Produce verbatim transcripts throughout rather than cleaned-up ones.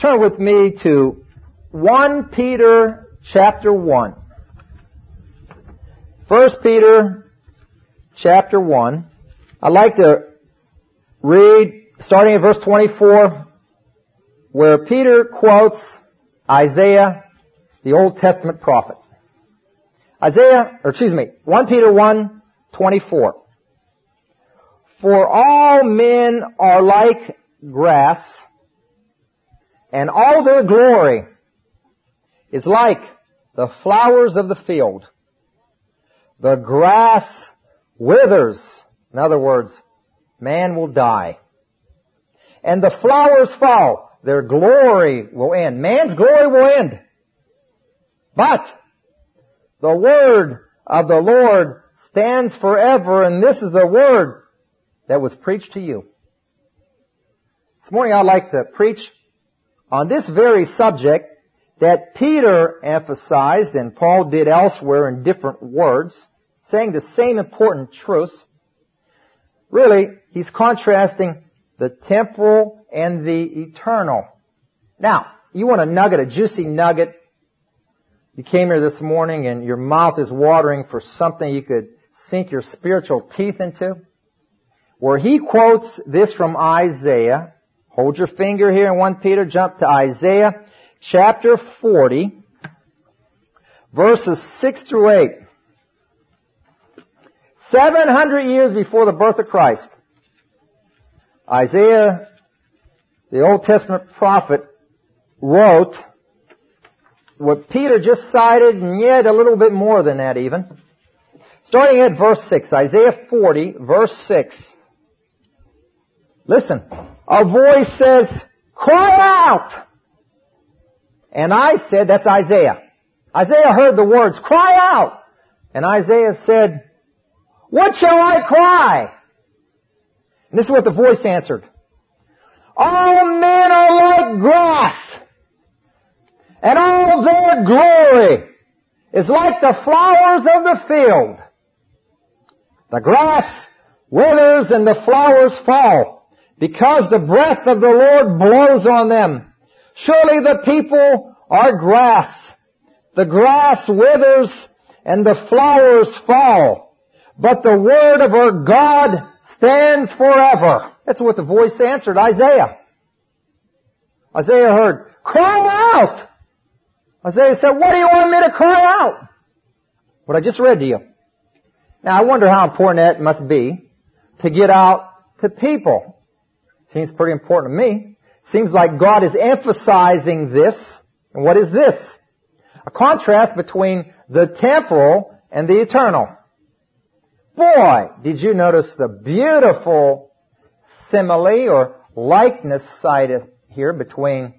Turn with me to First Peter chapter one. First Peter chapter one. I'd like to read, starting at verse twenty-four, where Peter quotes Isaiah, the Old Testament prophet. Isaiah, or excuse me, First Peter one, twenty-four. For all men are like grass, and all their glory is like the flowers of the field. The grass withers. In other words, man will die. And the flowers fall. Their glory will end. Man's glory will end. But the word of the Lord stands forever, and this is the word that was preached to you. This morning I'd like to preach on this very subject that Peter emphasized and Paul did elsewhere in different words, saying the same important truths. Really, he's contrasting the temporal and the eternal. Now, you want a nugget, a juicy nugget. You came here this morning and your mouth is watering for something you could sink your spiritual teeth into. Where he quotes this from Isaiah. Hold your finger here in First Peter, jump to Isaiah chapter forty, verses six through eight. Seven hundred years before the birth of Christ, Isaiah, the Old Testament prophet, wrote what Peter just cited, and yet a little bit more than that even. Starting at verse six, Isaiah forty, verse six. Listen, a voice says, cry out! And I said, that's Isaiah. Isaiah heard the words, cry out! And Isaiah said, what shall I cry? And this is what the voice answered. All men are like grass, and all their glory is like the flowers of the field. The grass withers and the flowers fall, because the breath of the Lord blows on them. Surely the people are grass. The grass withers and the flowers fall, but the word of our God stands forever. That's what the voice answered Isaiah. Isaiah heard, cry out! Isaiah said, what do you want me to cry out? What I just read to you. Now I wonder how important that must be to get out to people. Seems pretty important to me. Seems like God is emphasizing this. And what is this? A contrast between the temporal and the eternal. Boy, did you notice the beautiful simile or likeness cited here between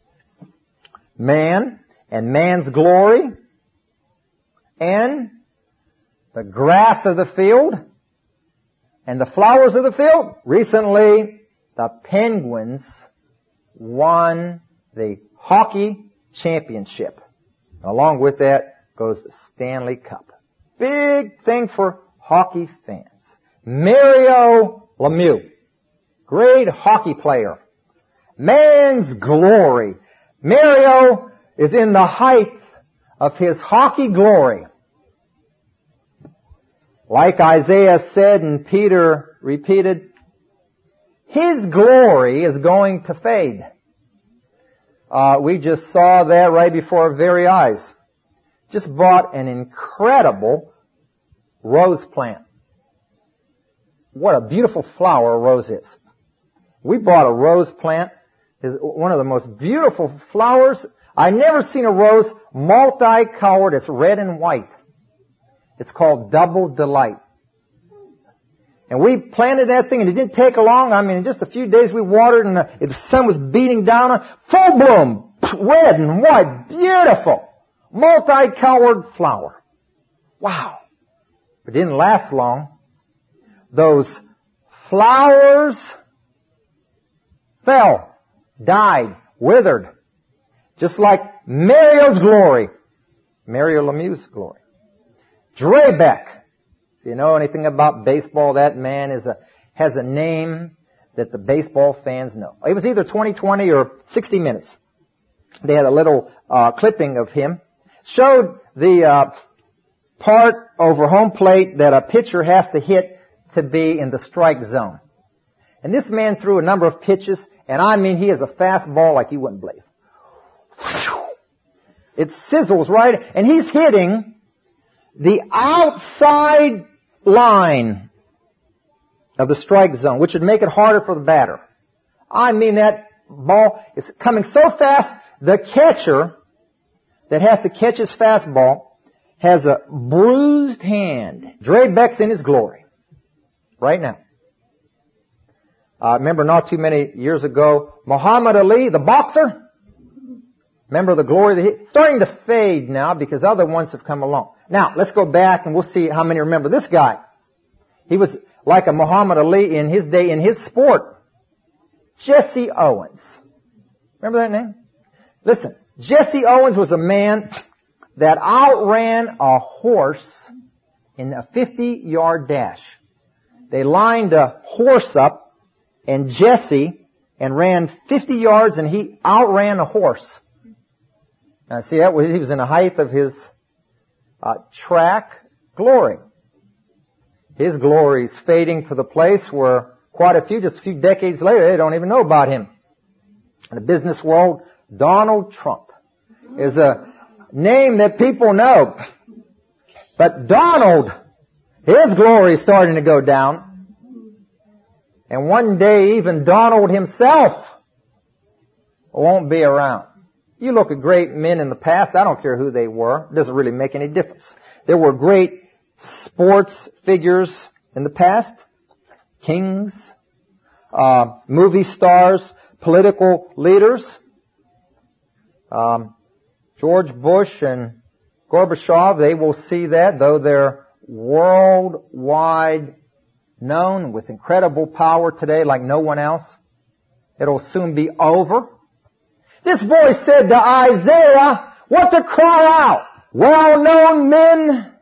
man and man's glory and the grass of the field and the flowers of the field? Recently, the Penguins won the hockey championship. Along with that goes the Stanley Cup. Big thing for hockey fans. Mario Lemieux, great hockey player. Man's glory. Mario is in the height of his hockey glory. Like Isaiah said and Peter repeated, his glory is going to fade. Uh, we just saw that right before our very eyes. Just bought an incredible rose plant. What a beautiful flower a rose is. We bought a rose plant. It's one of the most beautiful flowers. I've never seen a rose multicolored. It's red and white. It's called Double Delight. And we planted that thing, and it didn't take long. I mean, in just a few days we watered, and the, the sun was beating down on it. Full bloom, red and white, beautiful, multicolored flower. Wow. But it didn't last long. Those flowers fell, died, withered, just like Mario's glory, Mario Lemieux's glory. Drabek. If you know anything about baseball, that man is a, has a name that the baseball fans know. It was either twenty twenty or sixty minutes. they had a little uh, clipping of him, showed the uh, part over home plate that a pitcher has to hit to be in the strike zone. And this man threw a number of pitches, and I mean, he has a fastball like you wouldn't believe. It sizzles right, and he's hitting the outside line of the strike zone, which would make it harder for the batter. I mean, that ball is coming so fast, the catcher that has to catch his fastball has a bruised hand. Dre Beck's in his glory right now. I uh, remember not too many years ago, Muhammad Ali, the boxer, remember the glory that he, starting to fade now because other ones have come along. Now, let's go back and we'll see how many remember this guy. He was like a Muhammad Ali in his day, in his sport. Jesse Owens. Remember that name? Listen, Jesse Owens was a man that outran a horse in a fifty-yard dash. They lined a horse up and Jesse and ran fifty yards and he outran a horse. Now see, that was, he was in the height of his uh, track glory. His glory is fading to the place where quite a few, just a few decades later, they don't even know about him. In the business world, Donald Trump is a name that people know. But Donald, his glory is starting to go down. And one day even Donald himself won't be around. You look at great men in the past, I don't care who they were, it doesn't really make any difference. There were great sports figures in the past, kings, uh, movie stars, political leaders. Um, George Bush and Gorbachev, they will see that, though they're worldwide known with incredible power today like no one else. It'll soon be over. This voice said to Isaiah, what to cry out? Well-known men,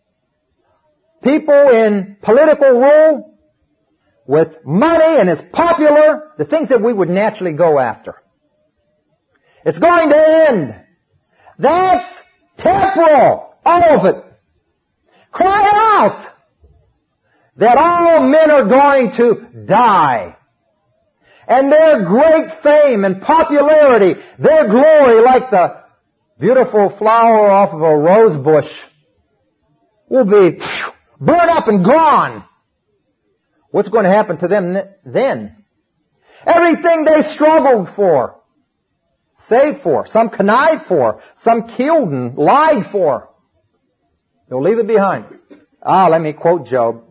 people in political rule, with money and is popular, the things that we would naturally go after. It's going to end. That's temporal, all of it. Cry out that all men are going to die. And their great fame and popularity, their glory like the beautiful flower off of a rose bush, will be burned up and gone. What's going to happen to them then? Everything they struggled for, saved for, some connived for, some killed and lied for, they'll leave it behind. Ah, let me quote Job.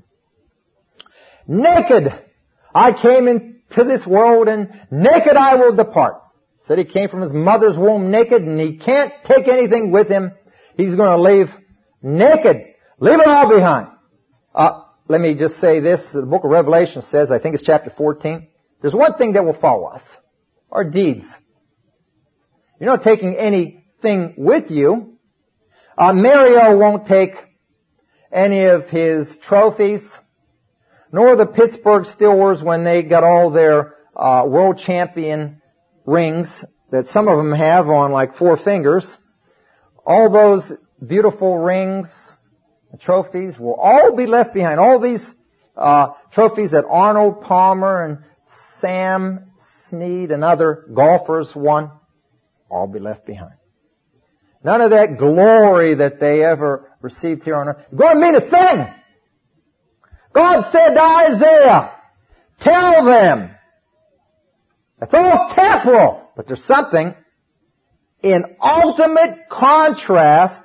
Naked I came into this world, and naked I will depart. Said he came from his mother's womb naked, and he can't take anything with him. He's going to leave naked. Leave it all behind. Uh, let me just say this. The book of Revelation says, I think it's chapter fourteen, there's one thing that will follow us. Our deeds. You're not taking anything with you. Uh, Mario won't take any of his trophies, nor the Pittsburgh Steelers when they got all their uh, world champion rings that some of them have on like four fingers. All those beautiful rings, trophies will all be left behind. All these uh, trophies that Arnold Palmer and Sam Snead and other golfers won, all be left behind. None of that glory that they ever received here on earth. Going to mean a thing. God said to Isaiah, tell them. It's all temporal, but there's something in ultimate contrast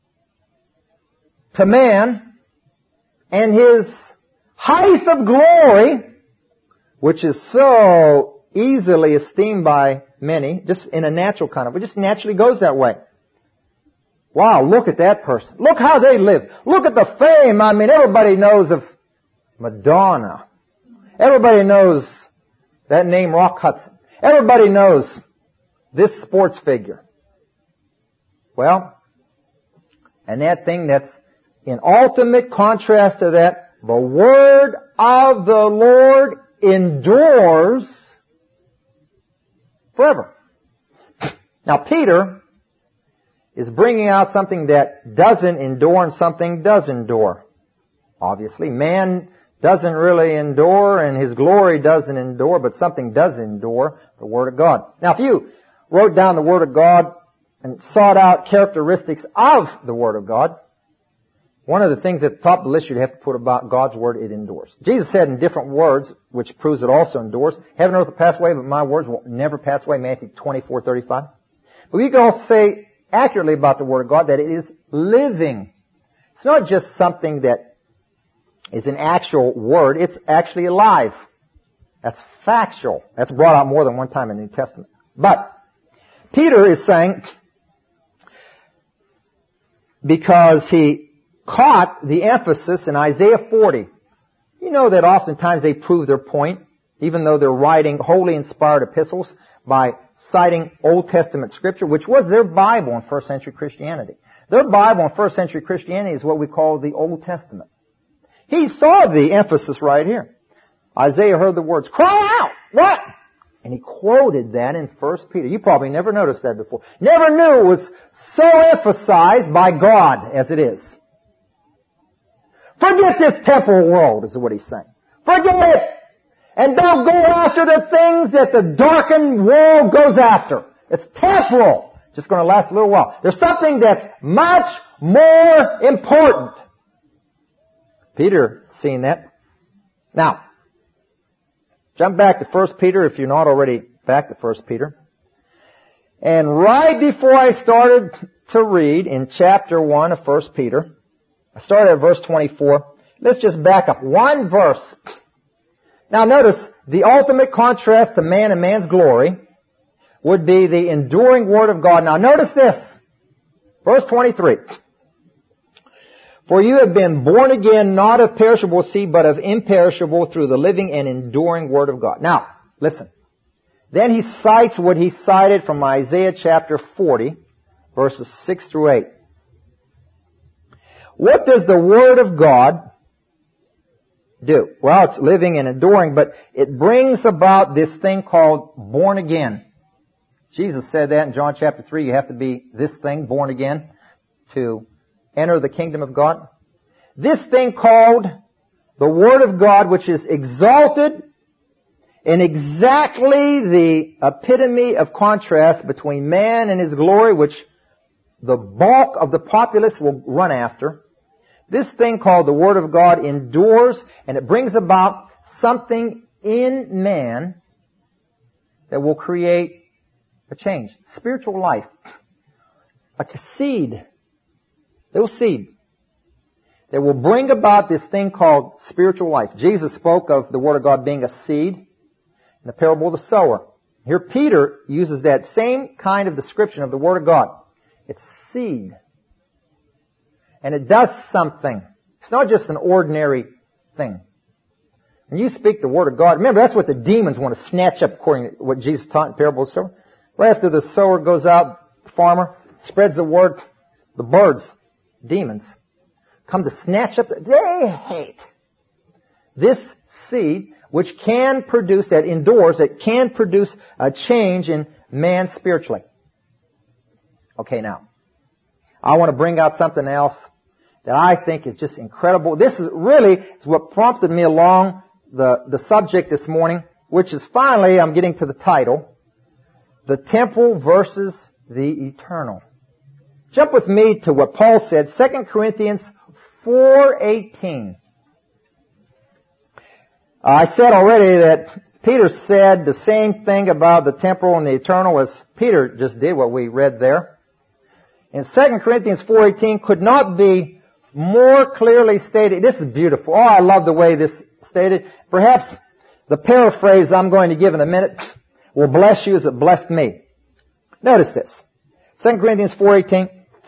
to man and his height of glory, which is so easily esteemed by many, just in a natural kind of way. It just naturally goes that way. Wow, look at that person. Look how they live. Look at the fame. I mean, everybody knows of Madonna. Everybody knows that name, Rock Hudson. Everybody knows this sports figure. Well, and that thing that's in ultimate contrast to that, the word of the Lord endures forever. Now Now, Peter is bringing out something that doesn't endure and something does endure. Obviously, man doesn't really endure and his glory doesn't endure, but something does endure, the Word of God. Now, if you wrote down the Word of God and sought out characteristics of the Word of God, one of the things at the top of the list you'd have to put about God's Word, it endures. Jesus said in different words, which proves it also endures, heaven and earth will pass away, but my words will never pass away, Matthew twenty-four thirty-five. But you can also say accurately about the Word of God that it is living. It's not just something that is an actual word, it's actually alive. That's factual. That's brought out more than one time in the New Testament. But Peter is saying, because he caught the emphasis in Isaiah forty. You know that oftentimes they prove their point, even though they're writing wholly inspired epistles, by citing Old Testament Scripture, which was their Bible in first century Christianity. Their Bible in first century Christianity is what we call the Old Testament. He saw the emphasis right here. Isaiah heard the words, cry out! What? And he quoted that in First Peter. You probably never noticed that before. Never knew it was so emphasized by God as it is. Forget this temporal world, is what he's saying. Forget it! And don't go after the things that the darkened world goes after. It's temporal. Just going to last a little while. There's something that's much more important. Peter seen that. Now, jump back to First Peter if you're not already back to First Peter. And right before I started to read in chapter one of First Peter, I started at verse twenty-four. Let's just back up one verse. Now notice, the ultimate contrast to man and man's glory would be the enduring Word of God. Now notice this. Verse twenty-three. For you have been born again, not of perishable seed, but of imperishable through the living and enduring Word of God. Now, listen. Then he cites what he cited from Isaiah chapter forty, verses six through eight. What does the Word of God do? Well, it's living and enduring, but it brings about this thing called born again. Jesus said that in John chapter three. You have to be this thing, born again, to enter the kingdom of God. This thing called the Word of God, which is exalted in exactly the epitome of contrast between man and his glory, which the bulk of the populace will run after. This thing called the Word of God endures, and it brings about something in man that will create a change. Spiritual life. Like a seed. Little seed. That will bring about this thing called spiritual life. Jesus spoke of the Word of God being a seed in the parable of the sower. Here Peter uses that same kind of description of the Word of God. It's seed. And it does something. It's not just an ordinary thing. When you speak the Word of God, remember that's what the demons want to snatch up according to what Jesus taught in the parable of the sower. Right after the sower goes out, the farmer spreads the word, the birds, demons, come to snatch up. They hate this seed, which can produce, that endures, that can produce a change in man spiritually. Okay, now, I want to bring out something else that I think is just incredible. This is really is what prompted me along the, the subject this morning, which is finally, I'm getting to the title, the temporal versus the eternal. Jump with me to what Paul said, Second Corinthians four eighteen. Uh, I said already that Peter said the same thing about the temporal and the eternal as Peter just did, what we read there. In Second Corinthians four eighteen could not be more clearly stated. This is beautiful. Oh, I love the way this is stated. Perhaps the paraphrase I'm going to give in a minute will bless you as it blessed me. Notice this. Second Corinthians four eighteen.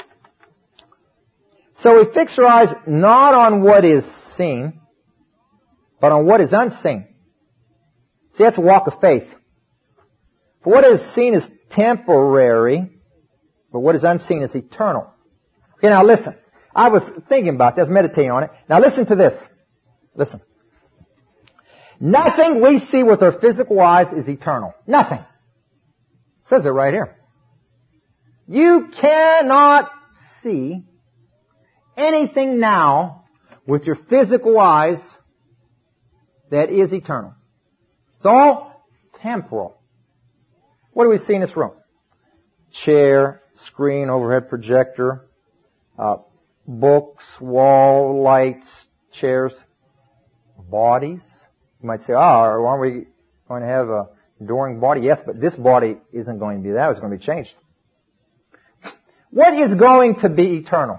So we fix our eyes not on what is seen, but on what is unseen. See, that's a walk of faith. For what is seen is temporary, but what is unseen is eternal. Okay, now listen. I was thinking about this, meditating on it. Now listen to this. Listen. Nothing we see with our physical eyes is eternal. Nothing. It says it right here. You cannot see anything now with your physical eyes that is eternal. It's all temporal. What do we see in this room? Chair, screen, overhead projector, uh, books, wall, lights, chairs, bodies. You might say, oh, aren't we going to have a enduring body? Yes, but this body isn't going to be that. It's going to be changed. What is going to be eternal?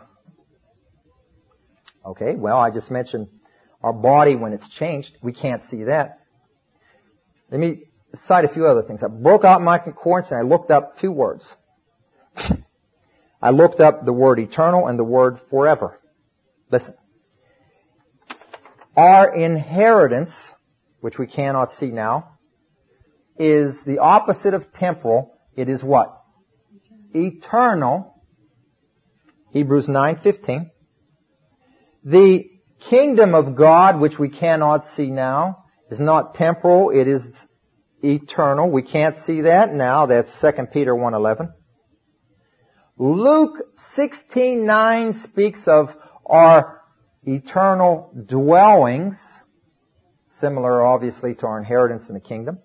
Okay, well, I just mentioned our body when it's changed. We can't see that. Let me cite a few other things. I broke out my concordance and I looked up two words. I looked up the word eternal and the word forever. Listen. Our inheritance, which we cannot see now, is the opposite of temporal. It is what? Eternal. Hebrews nine fifteen. The kingdom of God, which we cannot see now, is not temporal. It is eternal. We can't see that now. That's Second Peter one eleven. Luke sixteen nine speaks of our eternal dwellings, similar obviously to our inheritance in the kingdom.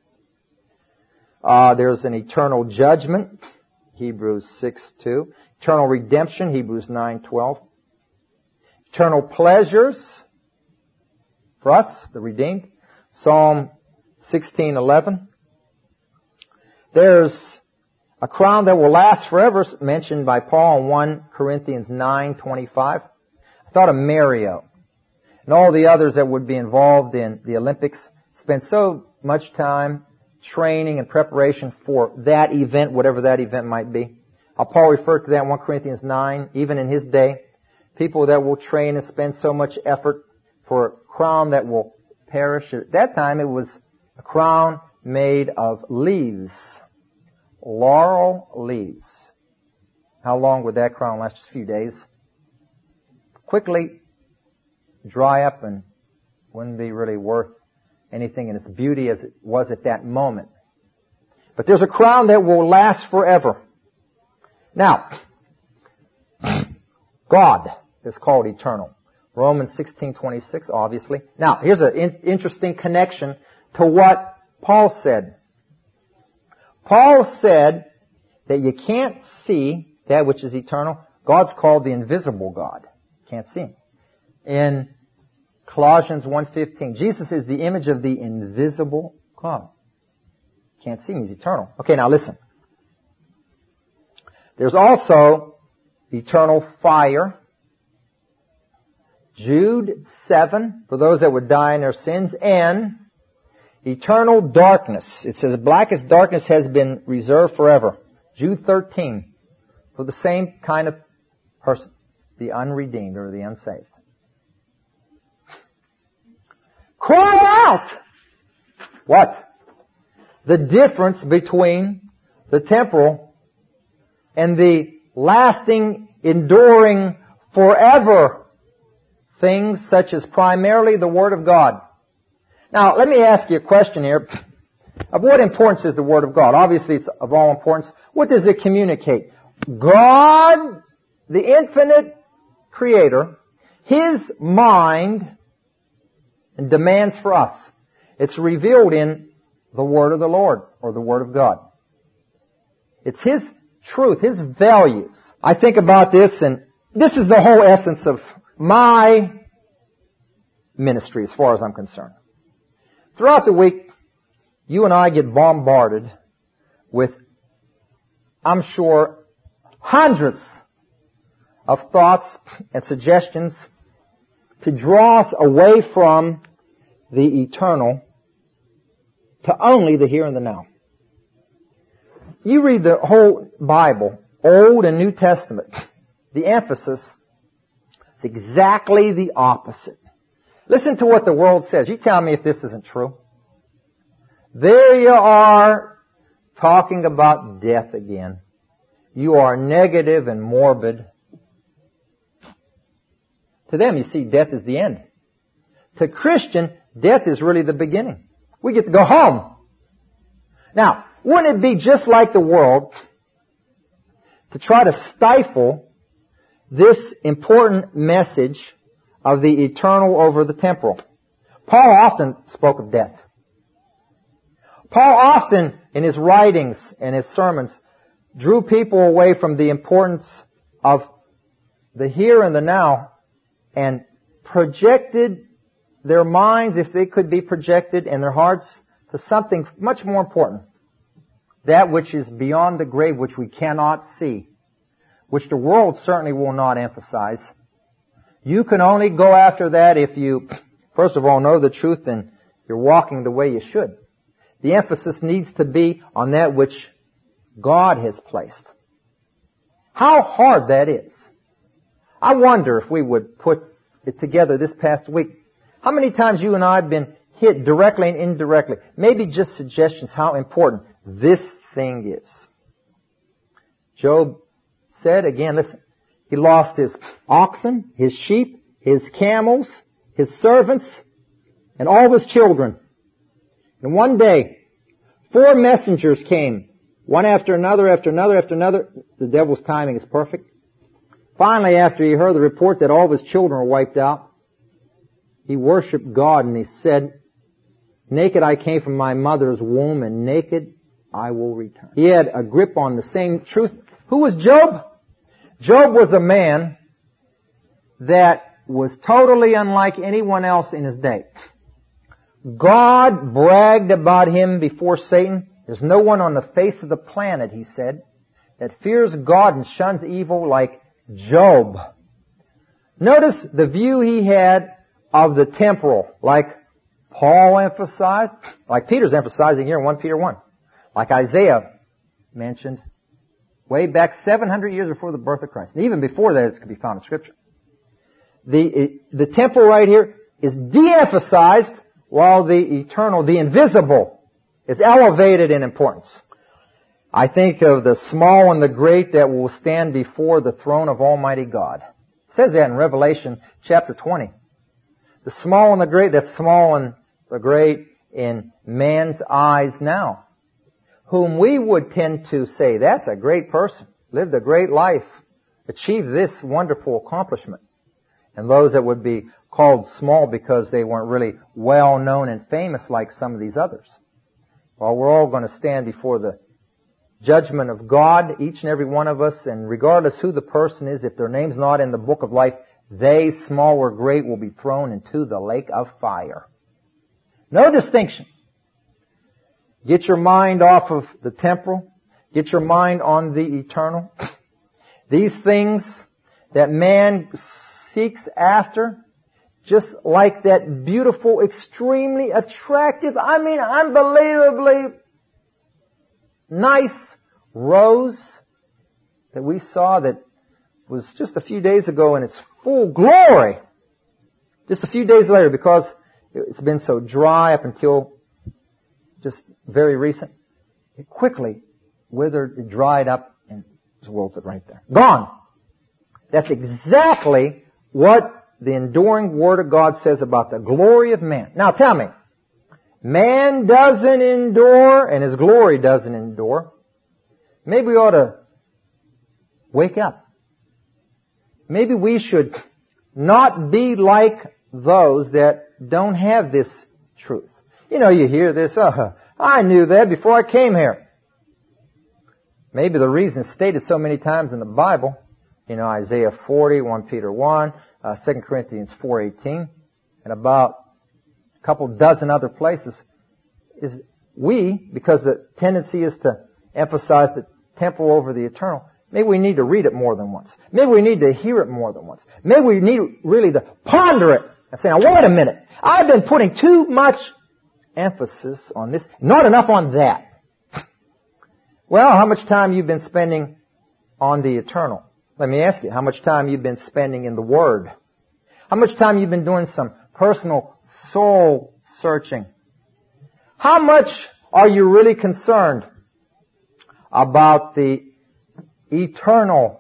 Uh, there's an eternal judgment, Hebrews six two. Eternal redemption, Hebrews nine twelve. Eternal pleasures for us, the redeemed, Psalm sixteen eleven. There's a crown that will last forever, mentioned by Paul in First Corinthians nine twenty-five. I thought of Mario and all the others that would be involved in the Olympics, spent so much time training and preparation for that event, whatever that event might be. Uh, Paul referred to that in First Corinthians nine, even in his day. People that will train and spend so much effort for a crown that will perish. At that time, it was a crown made of leaves. Laurel leaves. How long would that crown last? Just a few days. Quickly dry up and wouldn't be really worth anything in its beauty as it was at that moment. But there's a crown that will last forever. Now, God is called eternal. Romans sixteen twenty-six, obviously. Now, here's an in- interesting connection to what Paul said. Paul said that you can't see that which is eternal. God's called the invisible God. Can't see him. In Colossians one fifteen, Jesus is the image of the invisible God. Can't see him. He's eternal. Okay, now listen. There's also eternal fire. Jude seven, for those that would die in their sins, and eternal darkness. It says, blackest darkness has been reserved forever. Jude thirteen, for the same kind of person, the unredeemed or the unsaved. Cry out! What? The difference between the temporal and the lasting, enduring, forever things such as primarily the Word of God. Now, let me ask you a question here. Of what importance is the Word of God? Obviously, it's of all importance. What does it communicate? God, the infinite Creator, His mind and demands for us. It's revealed in the Word of the Lord, or the Word of God. It's His truth, His values. I think about this, and this is the whole essence of my ministry as far as I'm concerned. Throughout the week, you and I get bombarded with, I'm sure, hundreds of thoughts and suggestions to draw us away from the eternal to only the here and the now. You read the whole Bible, Old and New Testament, the emphasis is exactly the opposite. Listen to what the world says. You tell me if this isn't true. There you are talking about death again. You are negative and morbid. To them, you see, death is the end. To Christian, death is really the beginning. We get to go home. Now, wouldn't it be just like the world to try to stifle this important message of the eternal over the temporal. Paul often spoke of death. Paul often, in his writings and his sermons, drew people away from the importance of the here and the now and projected their minds, if they could be projected, and their hearts to something much more important. That which is beyond the grave, which we cannot see, which the world certainly will not emphasize. You can only go after that if you, first of all, know the truth and you're walking the way you should. The emphasis needs to be on that which God has placed. How hard that is. I wonder if we would put it together this past week. How many times you and I have been hit directly and indirectly? Maybe just suggestions how important this thing is. Job said, again, listen, he lost his oxen, his sheep, his camels, his servants, and all of his children. And one day, four messengers came, one after another, after another, after another. The devil's timing is perfect. Finally, after he heard the report that all of his children were wiped out, he worshiped God and he said, naked I came from my mother's womb and naked I will return. He had a grip on the same truth. Who was Job? Job was a man that was totally unlike anyone else in his day. God bragged about him before Satan. There's no one on the face of the planet, he said, that fears God and shuns evil like Job. Notice the view he had of the temporal, like Paul emphasized, like Peter's emphasizing here in First Peter one, like Isaiah mentioned way back seven hundred years before the birth of Christ. And even before that, it can be found in Scripture. The, the temporal right here is de-emphasized while the eternal, the invisible, is elevated in importance. I think of the small and the great that will stand before the throne of Almighty God. It says that in Revelation chapter twenty. The small and the great, that's small and the great in man's eyes now. Whom we would tend to say, that's a great person, lived a great life, achieved this wonderful accomplishment. And those that would be called small because they weren't really well known and famous like some of these others. Well, we're all going to stand before the judgment of God, each and every one of us, and regardless who the person is, if their name's not in the book of life, they, small or great, will be thrown into the lake of fire. No distinction. Get your mind off of the temporal. Get your mind on the eternal. These things that man seeks after, just like that beautiful, extremely attractive, I mean unbelievably nice rose that we saw that was just a few days ago in its full glory. Just a few days later, because it's been so dry up until just very recent, it quickly withered, it dried up, and was wilted right there. Gone. That's exactly what the enduring Word of God says about the glory of man. Now tell me, man doesn't endure and His glory doesn't endure. Maybe we ought to wake up. Maybe we should not be like those that don't have this truth. You know, you hear this, oh, I knew that before I came here. Maybe the reason it's stated so many times in the Bible, you know, Isaiah forty, First Peter one, uh, Second Corinthians four eighteen, and about a couple dozen other places, is we, because the tendency is to emphasize the temporal over the eternal, maybe we need to read it more than once. Maybe we need to hear it more than once. Maybe we need really to ponder it and say, now wait a minute, I've been putting too much emphasis on this, not enough on that. Well, how much time you've been spending on the eternal? Let me ask you, how much time you've been spending in the Word? How much time you've been doing some personal soul searching? How much are you really concerned about the eternal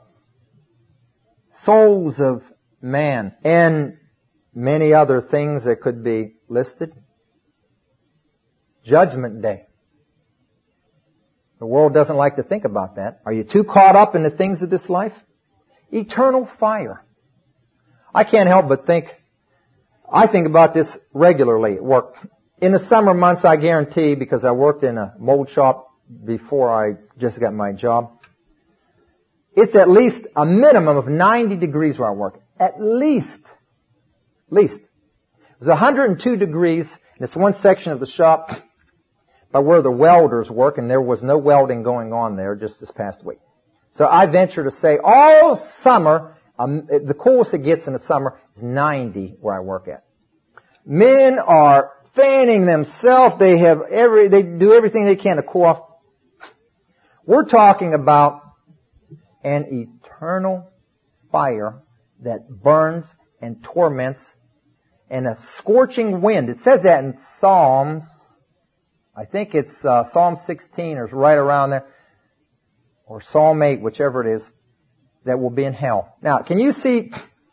souls of man and many other things that could be listed? Judgment Day. The world doesn't like to think about that. Are you too caught up in the things of this life? Eternal fire. I can't help but think, I think about this regularly at work. In the summer months, I guarantee, because I worked in a mold shop before I just got my job, it's at least a minimum of ninety degrees where I work. At least. At least. It was one hundred two degrees, and it's one section of the shop by where the welders work, and there was no welding going on there just this past week. So I venture to say all summer, um, the coolest it gets in the summer is ninety where I work at. Men are fanning themselves. They have every, they do everything they can to cool off. We're talking about an eternal fire that burns and torments and a scorching wind. It says that in Psalms. I think it's uh, Psalm sixteen or right around there. Or Psalm eight, whichever it is, that will be in hell. Now, can you see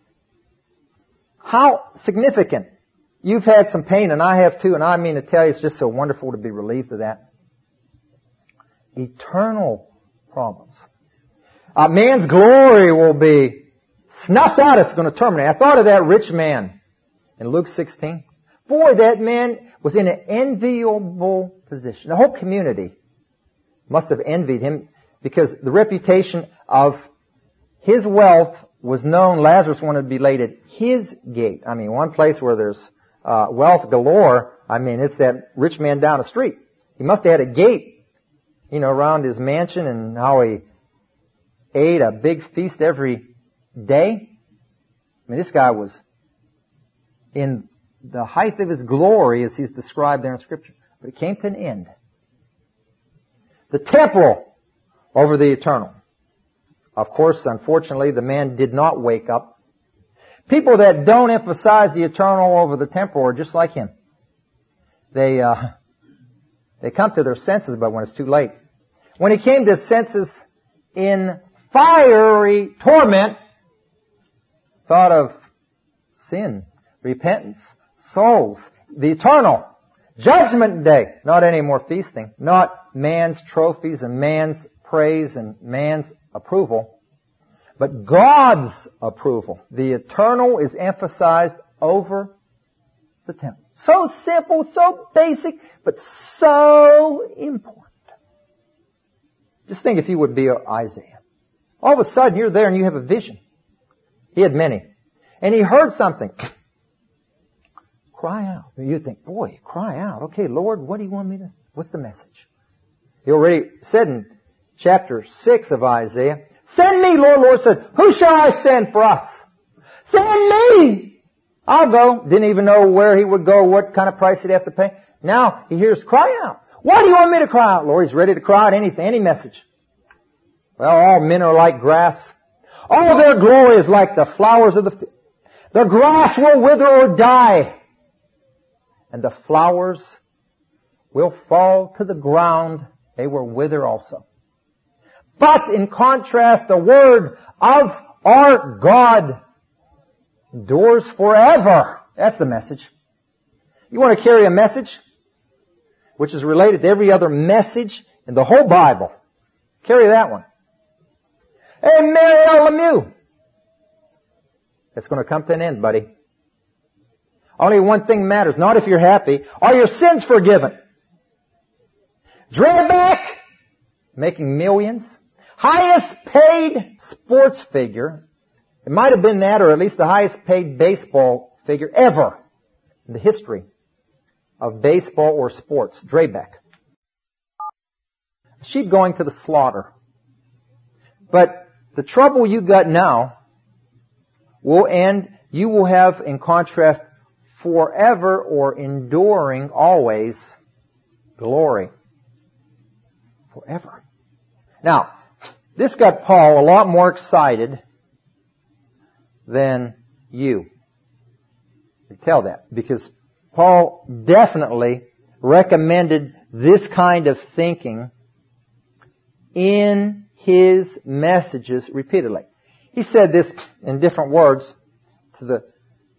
how significant? You've had some pain, and I have too, and I mean to tell you, it's just so wonderful to be relieved of that. Eternal problems. Uh, man's glory will be snuffed out. It's going to terminate. I thought of that rich man in Luke sixteen. Boy, that man was in an enviable position. The whole community must have envied him because the reputation of his wealth was known. Lazarus wanted to be laid at his gate. I mean, one place where there's uh, wealth galore, I mean, it's that rich man down the street. He must have had a gate, you know, around his mansion, and how he ate a big feast every day. I mean, this guy was in the height of his glory as he's described there in Scripture. But it came to an end. The temporal over the eternal. Of course, unfortunately, the man did not wake up. People that don't emphasize the eternal over the temporal are just like him. They, uh, they come to their senses, but when it's too late. When he came to his senses in fiery torment, thought of sin, repentance, souls, the eternal, judgment day, not any more feasting, not man's trophies and man's praise and man's approval, but God's approval. The eternal is emphasized over the temporal. So simple, so basic, but so important. Just think if you would be Isaiah. All of a sudden you're there and you have a vision. He had many. And he heard something. Cry out. You think, boy, cry out. Okay, Lord, what do you want me to, what's the message? He already said in chapter six of Isaiah, send me, Lord. Lord said, who shall I send for us? Send me. I'll go. Didn't even know where he would go, what kind of price he'd have to pay. Now he hears, cry out. Why do you want me to cry out, Lord? He's ready to cry out anything, any message. Well, all men are like grass. All their glory is like the flowers of the field. The grass will wither or die, and the flowers will fall to the ground. They will wither also. But in contrast, the word of our God endures forever. That's the message. You want to carry a message which is related to every other message in the whole Bible. Carry that one. Hey, Mariel Lemieux. It's going to come to an end, buddy. Only one thing matters. Not if you're happy. Are your sins forgiven? Dreback, making millions. Highest paid sports figure. It might have been that, or at least the highest paid baseball figure ever in the history of baseball or sports. Dreback. Sheep going to the slaughter. But the trouble you got now will end. You will have, in contrast, forever or enduring always glory. Forever. Now, this got Paul a lot more excited than you. You can tell that, because Paul definitely recommended this kind of thinking in his messages repeatedly. He said this in different words to the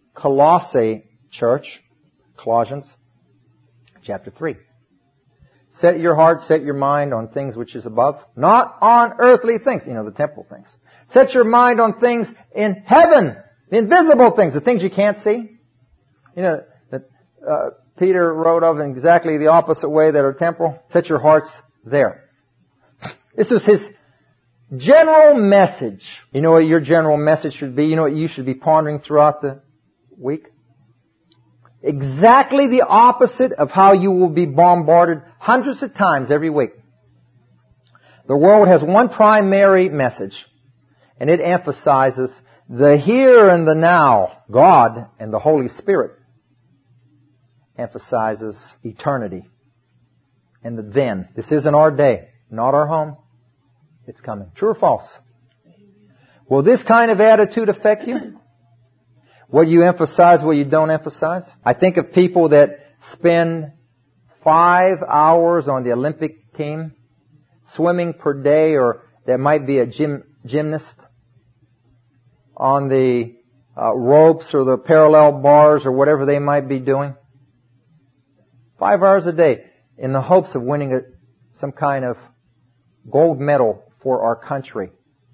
Colossae church, Colossians chapter three. Set your heart, set your mind on things which is above, not on earthly things, you know, the temporal things. Set your mind on things in heaven, the invisible things, the things you can't see. You know, that uh, Peter wrote of in exactly the opposite way that are temporal. Set your hearts there. This is his general message. You know what your general message should be? You know what you should be pondering throughout the week? Exactly the opposite of how you will be bombarded hundreds of times every week. The world has one primary message, and it emphasizes the here and the now. God and the Holy Spirit emphasizes eternity and the then. This isn't our day, not our home. It's coming. True or false? Will this kind of attitude affect you? What you emphasize, what you don't emphasize? I think of people that spend five hours on the Olympic team, swimming per day, or that might be a gym, gymnast, on the uh, ropes or the parallel bars or whatever they might be doing. Five hours a day in the hopes of winning a, some kind of gold medal for our country.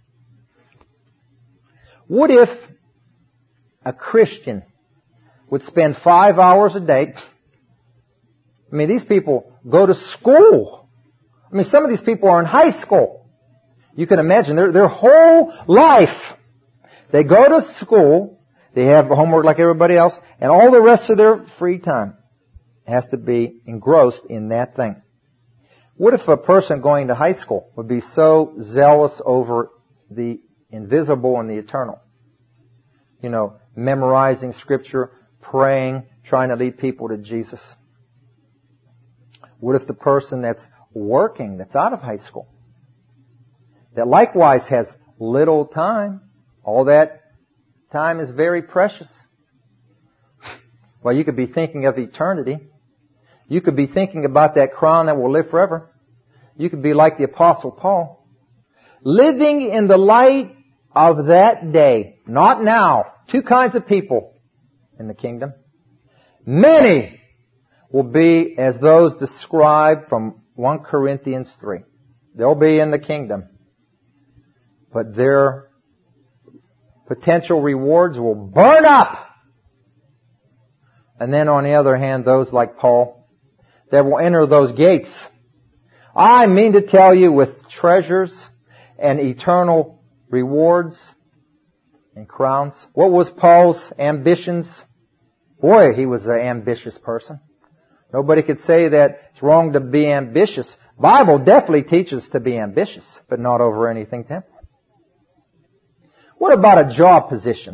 What if a Christian would spend five hours a day? I mean, these people go to school. I mean, some of these people are in high school. You can imagine their, their whole life. They go to school, they have homework like everybody else, and all the rest of their free time has to be engrossed in that thing. What if a person going to high school would be so zealous over the invisible and the eternal? You know, memorizing Scripture, praying, trying to lead people to Jesus. What if the person that's working, that's out of high school, that likewise has little time, all that time is very precious. Well, you could be thinking of eternity. You could be thinking about that crown that will live forever. You could be like the Apostle Paul, living in the light of that day, not now. Two kinds of people in the kingdom. Many will be as those described from First Corinthians three. They'll be in the kingdom, but their potential rewards will burn up. And then on the other hand, those like Paul that will enter those gates, I mean to tell you, with treasures and eternal rewards and crowns. What was Paul's ambitions? Boy, he was an ambitious person. Nobody could say that it's wrong to be ambitious. The Bible definitely teaches to be ambitious, but not over anything temporal. What about a job position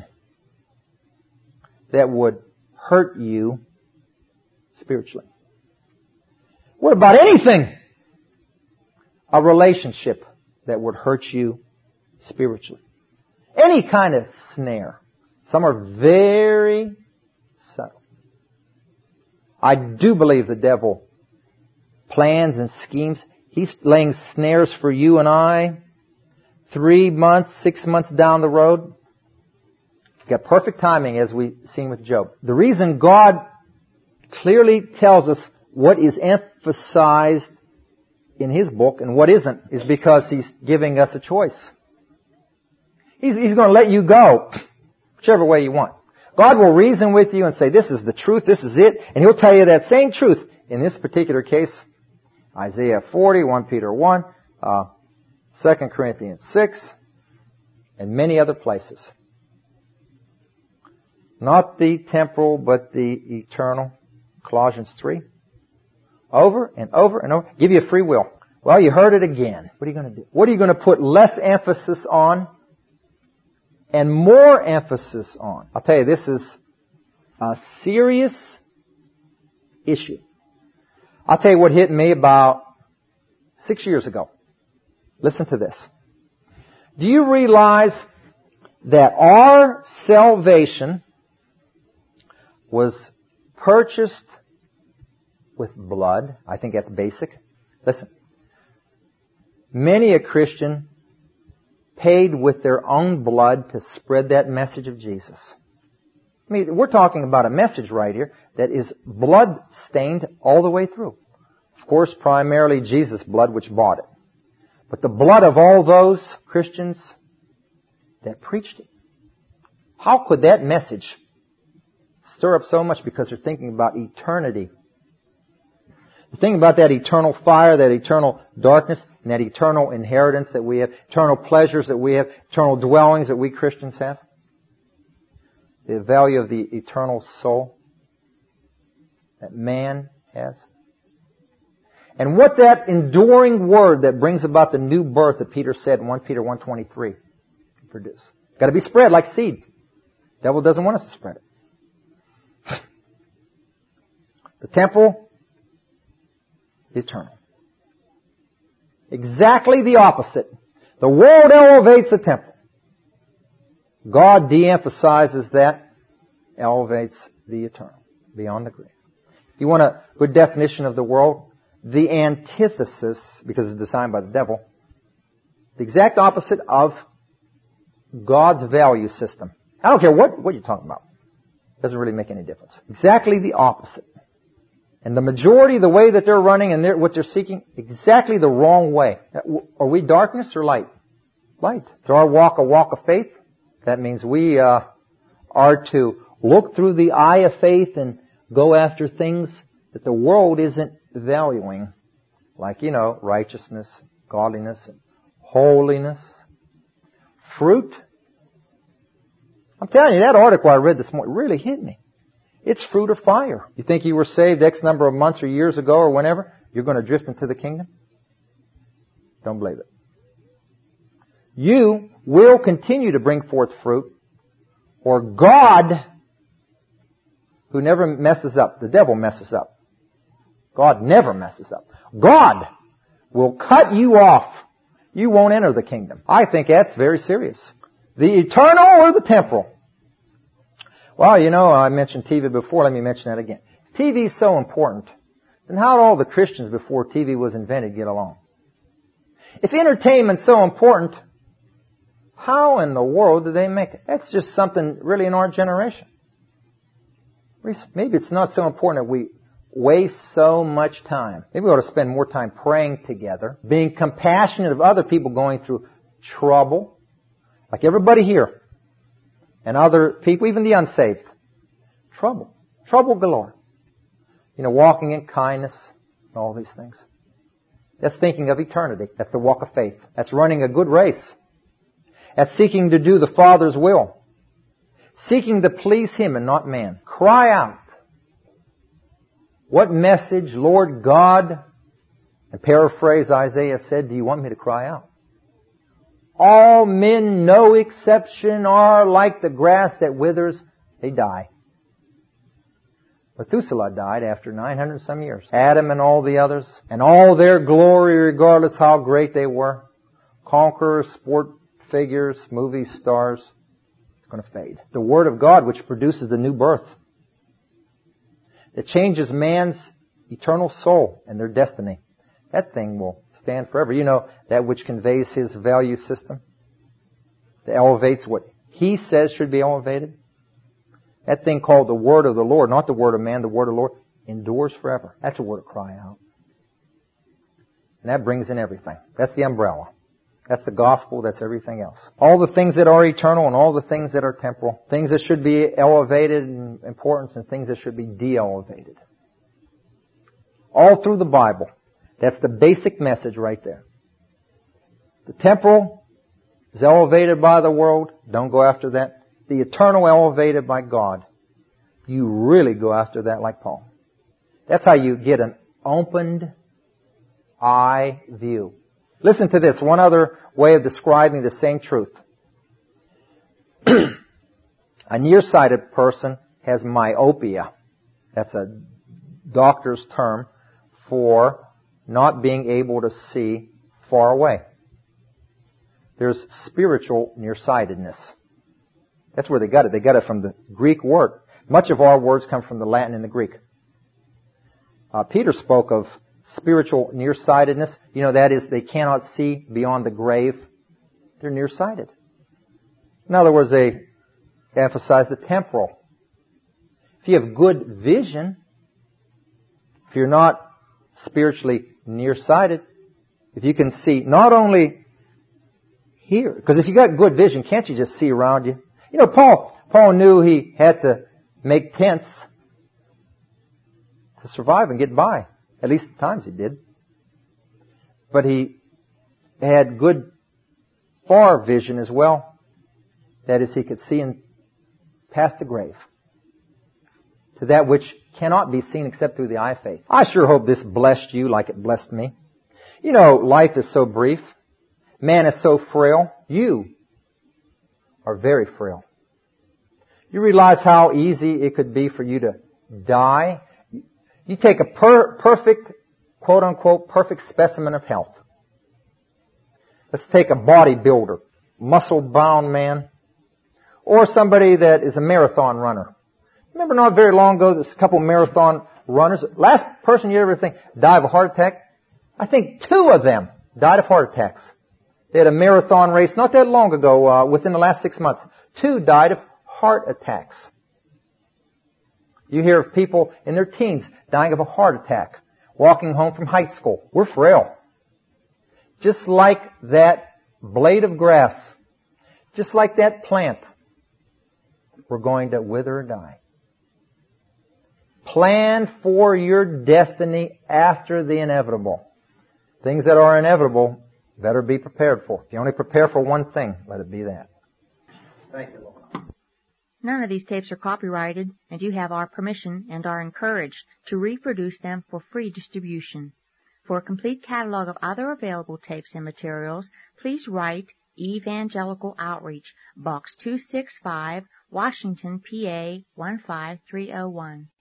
that would hurt you spiritually? What about anything? A relationship that would hurt you spiritually. Any kind of snare. Some are very subtle. I do believe the devil plans and schemes. He's laying snares for you and I three months, six months down the road. Got perfect timing, as we've seen with Job. The reason God clearly tells us what is emphasized in His book and what isn't is because He's giving us a choice. He's, he's going to let you go whichever way you want. God will reason with you and say, this is the truth, this is it, and He'll tell you that same truth. In this particular case, Isaiah forty, First Peter one, uh, Second Corinthians six, and many other places. Not the temporal, but the eternal. Colossians three. Over and over and over. Give you a free will. Well, you heard it again. What are you going to do? What are you going to put less emphasis on and more emphasis on? I'll tell you, this is a serious issue. I'll tell you what hit me about six years ago. Listen to this. Do you realize that our salvation was purchased with blood? I think that's basic. Listen. Many a Christian paid with their own blood to spread that message of Jesus. I mean, we're talking about a message right here that is blood-stained all the way through. Of course, primarily Jesus' blood which bought it. But the blood of all those Christians that preached it. How could that message stir up so much? Because they're thinking about eternity. The thing about that eternal fire, that eternal darkness, and that eternal inheritance that we have, eternal pleasures that we have, eternal dwellings that we Christians have, the value of the eternal soul that man has. And what that enduring word that brings about the new birth that Peter said in First Peter one twenty-three can produce. Got to be spread like seed. The devil doesn't want us to spread it. The temporal, eternal. Exactly the opposite. The world elevates the temple. God de-emphasizes that, elevates the eternal, beyond the grave. You want a good definition of the world? The antithesis, because it's designed by the devil, the exact opposite of God's value system. I don't care what, what you're talking about. It doesn't really make any difference. Exactly the opposite. And the majority, the way that they're running and they're, what they're seeking, exactly the wrong way. Are we darkness or light? Light. So our walk a walk of faith. That means we uh, are to look through the eye of faith and go after things that the world isn't valuing. Like, you know, righteousness, godliness, and holiness. Fruit. I'm telling you, that article I read this morning really hit me. It's fruit or fire. You think you were saved X number of months or years ago or whenever, you're going to drift into the kingdom? Don't believe it. You will continue to bring forth fruit, or God, who never messes up, the devil messes up. God never messes up. God will cut you off. You won't enter the kingdom. I think that's very serious. The eternal or the temporal? Well, you know, I mentioned T V before. Let me mention that again. T V is so important. Then how did all the Christians before T V was invented get along? If entertainment's so important, how in the world did they make it? That's just something really in our generation. Maybe it's not so important that we waste so much time. Maybe we ought to spend more time praying together, being compassionate of other people going through trouble, like everybody here. And other people, even the unsaved. Trouble. Trouble galore. You know, walking in kindness and all these things. That's thinking of eternity. That's the walk of faith. That's running a good race. That's seeking to do the Father's will. Seeking to please Him and not man. Cry out. What message, Lord God, and paraphrase Isaiah said, do you want me to cry out? All men, no exception, are like the grass that withers. They die. Methuselah died after nine hundred some years. Adam and all the others, and all their glory, regardless how great they were. Conquerors, sport figures, movie stars. It's going to fade. The Word of God, which produces the new birth. That changes man's eternal soul and their destiny. That thing will stand forever. You know, that which conveys His value system. That elevates what He says should be elevated. That thing called the Word of the Lord, not the Word of man, the Word of the Lord, endures forever. That's a word to cry out. And that brings in everything. That's the umbrella. That's the gospel. That's everything else. All the things that are eternal and all the things that are temporal. Things that should be elevated in importance and things that should be de-elevated. All through the Bible. That's the basic message right there. The temporal is elevated by the world. Don't go after that. The eternal elevated by God. You really go after that like Paul. That's how you get an opened eye view. Listen to this. One other way of describing the same truth. A nearsighted person has myopia. That's a doctor's term for not being able to see far away. There's spiritual nearsightedness. That's where they got it. They got it from the Greek word. Much of our words come from the Latin and the Greek. Uh, Peter spoke of spiritual nearsightedness. You know, that is, they cannot see beyond the grave. They're nearsighted. In other words, they emphasize the temporal. If you have good vision, if you're not spiritually nearsighted. If you can see not only here, because if you got good vision, can't you just see around you? You know, Paul, Paul knew he had to make tents to survive and get by. At least at times he did. But he had good far vision as well. That is, he could see in past the grave, to that which cannot be seen except through the eye of faith. I sure hope this blessed you like it blessed me. You know, life is so brief. Man is so frail. You are very frail. You realize how easy it could be for you to die? You take a per- perfect, quote unquote, perfect specimen of health. Let's take a bodybuilder, muscle-bound man, or somebody that is a marathon runner. Remember not very long ago, there's a couple marathon runners. Last person you ever think died of a heart attack? I think two of them died of heart attacks. They had a marathon race not that long ago, uh, within the last six months. Two died of heart attacks. You hear of people in their teens dying of a heart attack, walking home from high school. We're frail. Just like that blade of grass, just like that plant, we're going to wither or die. Plan for your destiny after the inevitable. Things that are inevitable, better be prepared for. If you only prepare for one thing, let it be that. Thank you, Lord. None of these tapes are copyrighted, and you have our permission and are encouraged to reproduce them for free distribution. For a complete catalog of other available tapes and materials, please write Evangelical Outreach, Box two six five, Washington, P A one five three oh one.